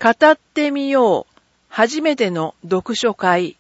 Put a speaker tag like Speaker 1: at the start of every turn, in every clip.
Speaker 1: 語ってみよう。初めての読書会。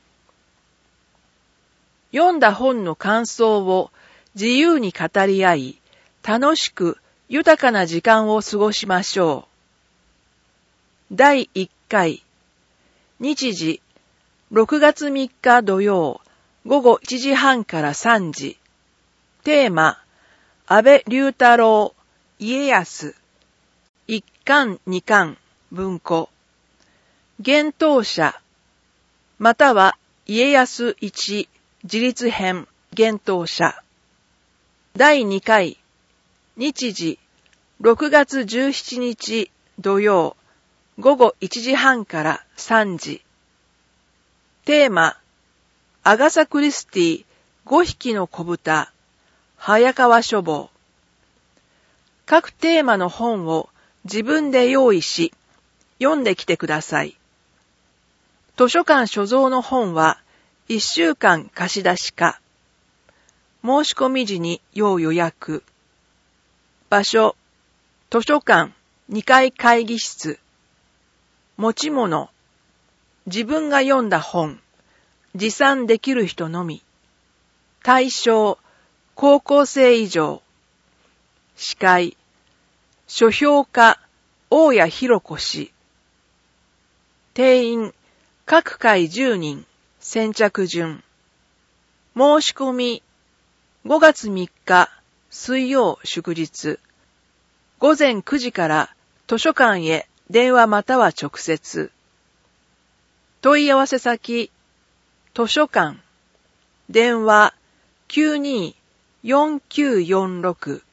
Speaker 1: 読んだ本の感想を自由に語り合い、楽しく豊かな時間を過ごしましょう。第1回。日時、6月3日土曜、午後1時半から3時。テーマ、安倍龍太郎、家康。1巻2巻、文庫。幻冬舎、または家康一自立編幻冬舎。第2回、日時、6月17日土曜、午後1時半から3時。テーマ、アガサ・クリスティ5匹の子豚、早川書房。各テーマの本を自分で用意し、読んできてください。図書館所蔵の本は1週間貸し出しか。申し込み時に要予約。場所、図書館2階会議室。持ち物、自分が読んだ本、持参できる人のみ。対象、高校生以上。司会、書評家、大谷弘子氏。定員、各回10人、先着順。申し込み、5月3日、水曜祝日。午前9時から図書館へ電話または直接。問い合わせ先、図書館。電話、92-4946